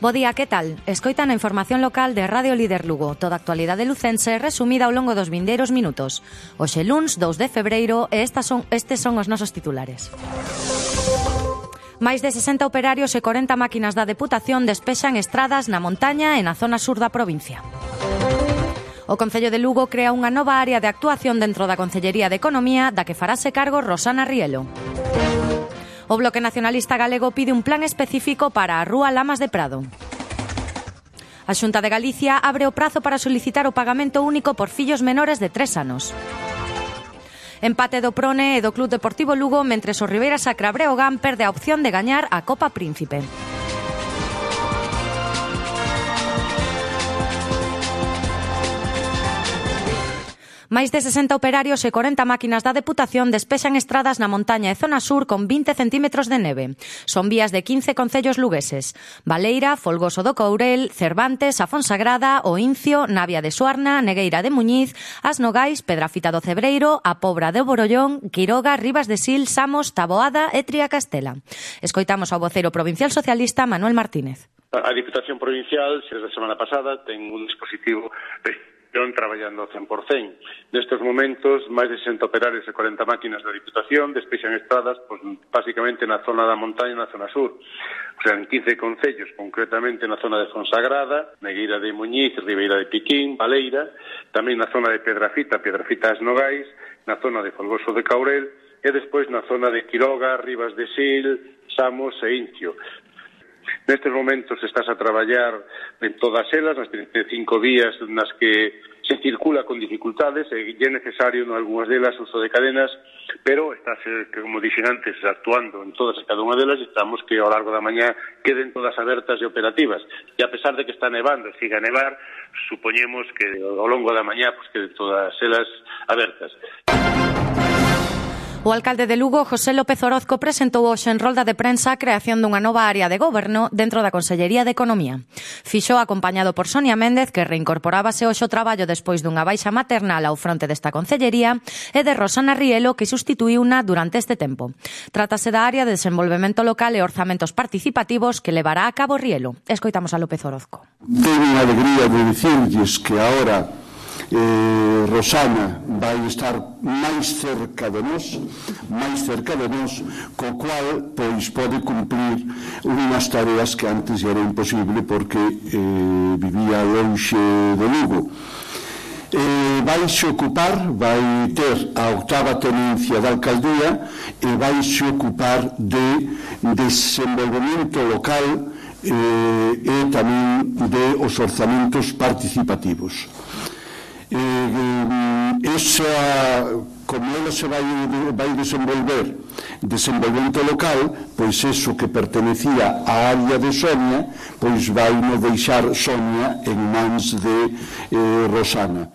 Bo día, que tal? Escoitan a información local de Radio Líder Lugo. Toda a actualidade lucense resumida ao longo dos vindeiros minutos. Hoxe luns, 2 de febreiro, e estes son os nosos titulares. Máis de 60 operarios e 40 máquinas da Deputación despexan estradas na montaña e na zona sur da provincia. O Concello de Lugo crea unha nova área de actuación dentro da Concellería de Economía, da que farase cargo Rosana Rielo. O Bloque Nacionalista Galego pide un plan específico para a Rúa Lamas de Prado. A Xunta de Galicia abre o prazo para solicitar o pagamento único por fillos menores de 3 anos. Empate do Prone e do Club Deportivo Lugo mentres o Ribeira Sacra Breogán perde a opción de gañar a Copa Príncipe. Máis de 60 operarios e 40 máquinas da Deputación despexan estradas na montaña e zona sur con 20 centímetros de neve. Son vías de 15 concellos lugueses: Baleira, Folgoso do Courel, Cervantes, A Fonsagrada, O Incio, Navia de Suarna, Negueira de Muñiz, As Nogais, Pedrafita do Cebreiro, A Pobra de Borollón, Quiroga, Ribas de Sil, Samos, Taboada e Triacastela. Escoitamos ao voceiro provincial socialista Manuel Martínez. A Diputación Provincial, desde a semana pasada, ten un dispositivo traballando ao 100%. Nestes momentos, máis de 60 operarios e 40 máquinas da Diputación despexan estradas, básicamente na zona da montaña e na zona sur. O sea, en 15 concellos, concretamente na zona de Fonsagrada, Negueira de Muñiz, Ribeira de Piquín, Baleira, tamén na zona de Pedrafita As Nogais, na zona de Folgoso de Caurel, e despois na zona de Quiroga, Ribas de Sil, Samos e Incio. Nestes momentos estás a traballar en todas elas, nas 35 vías nas que se circula con dificultades e é necesario en algunhas delas o uso de cadenas, pero estás, como dixen antes, actuando en todas e cada unha delas e estamos que ao largo da mañá queden todas abertas e operativas. E a pesar de que está nevando e siga a nevar, supoñemos que ao longo da mañá queden todas elas abertas. O alcalde de Lugo, José López Orozco, presentou hoxe en rolda de prensa a creación dunha nova área de goberno dentro da Consellería de Economía. Fixo acompañado por Sonia Méndez, que reincorporábase hoxe ao traballo despois dunha baixa maternal ao fronte desta Consellería, e de Rosana Rielo, que sustituíuna durante este tempo. Trátase da área de desenvolvemento local e orzamentos participativos que levará a cabo Rielo. Escoitamos a López Orozco. Tenho a alegría de dicirlles que ahora Rosana vai estar máis cerca de nós, co cual pois pode cumplir unhas tareas que antes era imposible porque vivía lonxe de Lugo. Vai ter a 8ª tenencia da alcaldía e vai se ocupar de desenvolvemento local e tamén de os orzamentos participativos. Como ela se vai desenvolver desenvolvemento local, pois eso que pertenecía á área de Sonia, pois vai no deixar Sonia en mans de Rosana.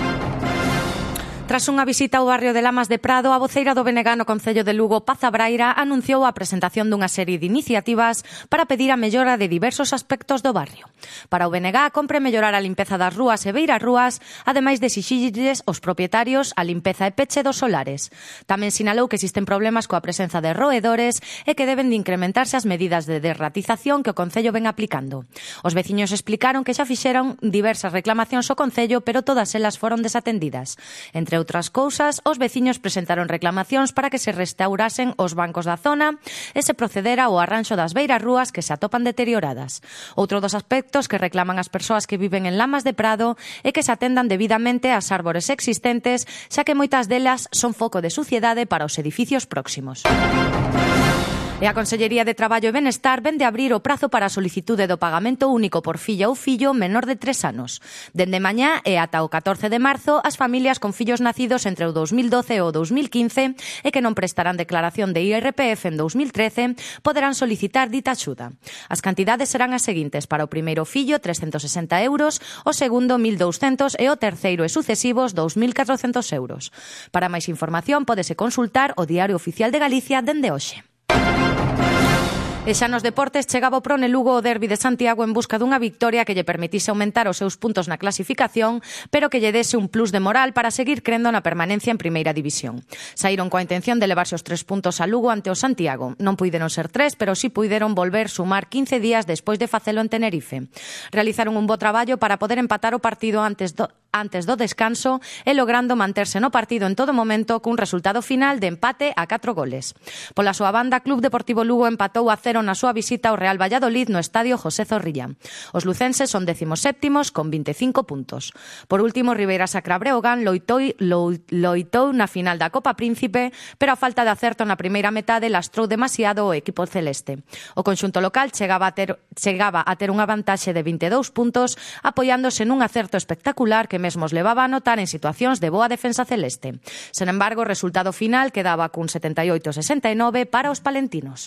Tras unha visita ao barrio de Lamas de Prado, a voceira do BNG no Concello de Lugo, Paz Abraira, anunciou a presentación dunha serie de iniciativas para pedir a mellora de diversos aspectos do barrio. Para o BNG, compre mellorar a limpeza das rúas e beirarrúas, ademais de exixirlles aos propietarios a limpeza e peche dos solares. Tamén sinalou que existen problemas coa presenza de roedores e que deben de incrementarse as medidas de derratización que o Concello ven aplicando. Os veciños explicaron que xa fixeron diversas reclamacións ao Concello, pero todas elas foron desatendidas. Entre outras cousas, os veciños presentaron reclamacións para que se restaurasen os bancos da zona e se procedera ao arranxo das beirarrúas que se atopan deterioradas. Outro dos aspectos que reclaman as persoas que viven en Lamas de Prado é que se atendan debidamente ás árbores existentes, xa que moitas delas son foco de suciedade para os edificios próximos. E a Consellería de Traballo e Benestar vende abrir o prazo para a solicitude do pagamento único por filla ou fillo menor de 3 anos. Dende mañá e ata o 14 de marzo, as familias con fillos nacidos entre o 2012 e o 2015 e que non prestarán declaración de IRPF en 2013 poderán solicitar dita axuda. As cantidades serán as seguintes: para o primeiro fillo, 360 euros, o segundo, 1.200 e o terceiro e sucesivos, 2.400 euros. Para máis información, pódese consultar o Diario Oficial de Galicia dende hoxe. E xa nos deportes chegaba o Prone Lugo o derbi de Santiago en busca dunha victoria que lle permitise aumentar os seus puntos na clasificación, pero que lle dese un plus de moral para seguir crendo na permanencia en Primeira División. Saíron coa intención de levarse os 3 puntos a Lugo ante o Santiago. Non puideron ser 3, pero si puideron volver sumar 15 días despois de facelo en Tenerife. Realizaron un bo traballo para poder empatar o partido antes do descanso e logrando manterse no partido en todo momento cun resultado final de empate a 4 goles. Pola súa banda, Club Deportivo Lugo empatou a 0 na súa visita ao Real Valladolid no estadio José Zorrilla. Os lucenses son 17º con 25 puntos. Por último, Ribeira Sacra Breogán loitou na final da Copa Príncipe, pero a falta de acerto na primeira metade lastrou demasiado o equipo celeste. O conxunto local chegaba a ter unha vantaxe de 22 puntos, apoiándose nun acerto espectacular que mesmo os levaba a anotar en situacións de boa defensa celeste. Sen embargo, o resultado final quedaba cun 78-69 para os palentinos.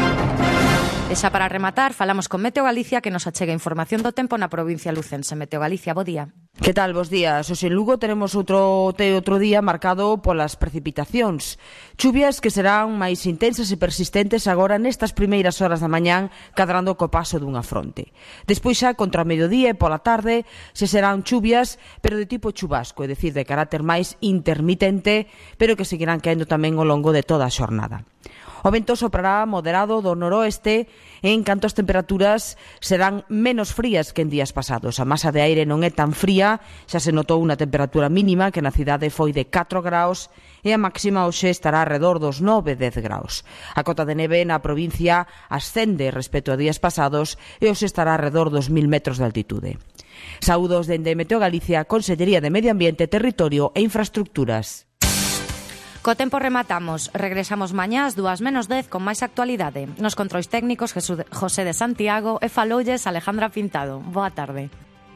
E xa para rematar, falamos con Meteo Galicia que nos achega información do tempo na provincia lucense. Meteo Galicia, bo día. Que tal, bos días? Hoxe en Lugo tenemos outro día marcado polas precipitacións. Chuvias que serán máis intensas e persistentes agora nestas primeiras horas da mañán, cadrando co paso dunha fronte. Despois xa, contra o mediodía e pola tarde, se serán chuvias, pero de tipo chubasco, é dicir, de carácter máis intermitente, pero que seguirán caendo tamén ao longo de toda a xornada. O vento soprará moderado do noroeste, en canto as temperaturas serán menos frías que en días pasados. A masa de aire non é tan fría, xa se notou unha temperatura mínima que na cidade foi de 4 graus e a máxima hoxe estará alrededor dos 9-10 graus. A cota de neve na provincia ascende respecto a días pasados e hoxe estará alrededor dos 1000 metros de altitude. Saúdos dende Meteo Galicia, Consellería de Medio Ambiente, Territorio e Infraestructuras. Co tempo rematamos. Regresamos mañá ás 2:10 con máis actualidade. Nos controis técnicos José de Santiago e faloulles Alejandra Pintado. Boa tarde.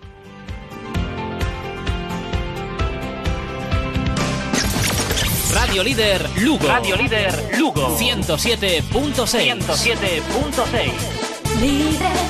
Radio Líder Lugo. Radio Líder Lugo. 107.6. 107.6. Líder.